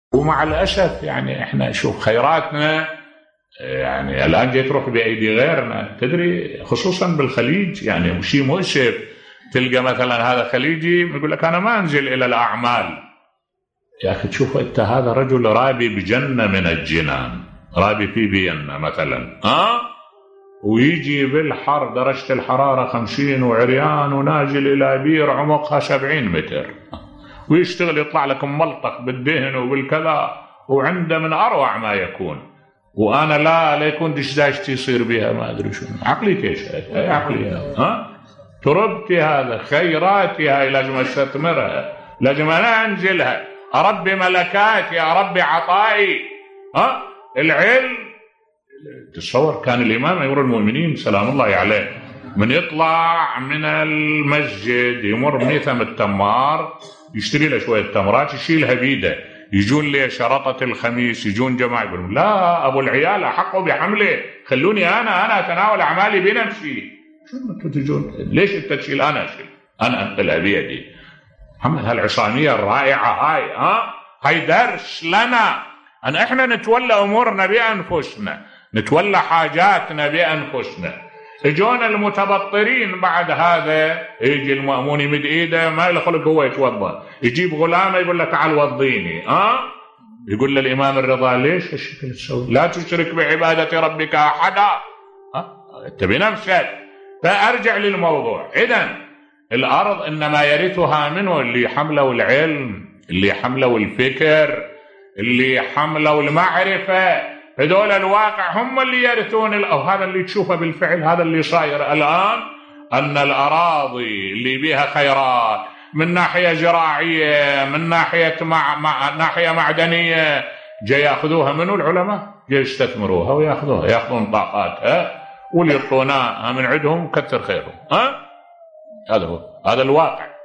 ومع الأسف يعني إحنا شوف خيراتنا يعني الآن جاي تروح بأيدي غيرنا، تدري خصوصا بالخليج يعني شيء مؤسف. تلقى مثلا هذا خليجي يقول لك أنا ما أنزل إلى الأعمال. يا أخي تشوف أنت هذا رجل رابي بجنة من الجنان، رابي في فيينا مثلا ويجي بالحر درجة الحرارة 50 وعريان ونازل إلى بير عمقها 70 متر ويشتغل يطلع لك ملطخ بالدهن وبالكذا، وعنده من أروع ما يكون. وأنا لا يكون دشداشتي يصير بها ما أدري شو عقلي ايش عقلي تربتي هذا خيراتي هاي لازم استثمرها، لازم أنا أنزلها أربي ملكاتي أربي عطائي. العلم تصور كان الإمام أمير المؤمنين سلام الله عليه من يطلع من المسجد يمر ميثم التمار يشتري له شوية تمرات يشيلها بيده، يجون لي شرطة الخميس يجون جماعة يقولون لا أبو العيال أحقوا بحمله خلوني أنا أتناول أعمالي بنفسي. شو أنتوا تجون ليش أنت تشيل أنا أشيل أنا أنقلها بيدي. محمد هالعصامية الرائعة هاي درس لنا أن إحنا نتولى أمورنا بأنفسنا، نتولى حاجاتنا بأنفسنا. يجون المتبطرين بعد هذا، يجي المأمون يمد إيده ما له خلق هو يتوضأ، يجيب غلامه يقول له تعال وضيني. يقول للإمام الرضا ليش هالشكل تسوي؟ لا تشرك بعبادة ربك أحدا. أنت بنفسك. فأرجع للموضوع. إذن الأرض إنما يرثها منه اللي حمله العلم، اللي حمله الفكر، اللي حمله المعرفة. هذول الواقع هم اللي يرثون أو هذا اللي تشوفه بالفعل. هذا اللي صاير الآن أن الأراضي اللي بها خيرات من ناحية زراعية من ناحية ناحية معدنية جاي يأخذوها منه العلماء، جاي يستثمروها ويأخذوها، يأخذون طاقاتها واللي يعطونها من عندهم كثر خيرهم. هذا هو، هذا الواقع.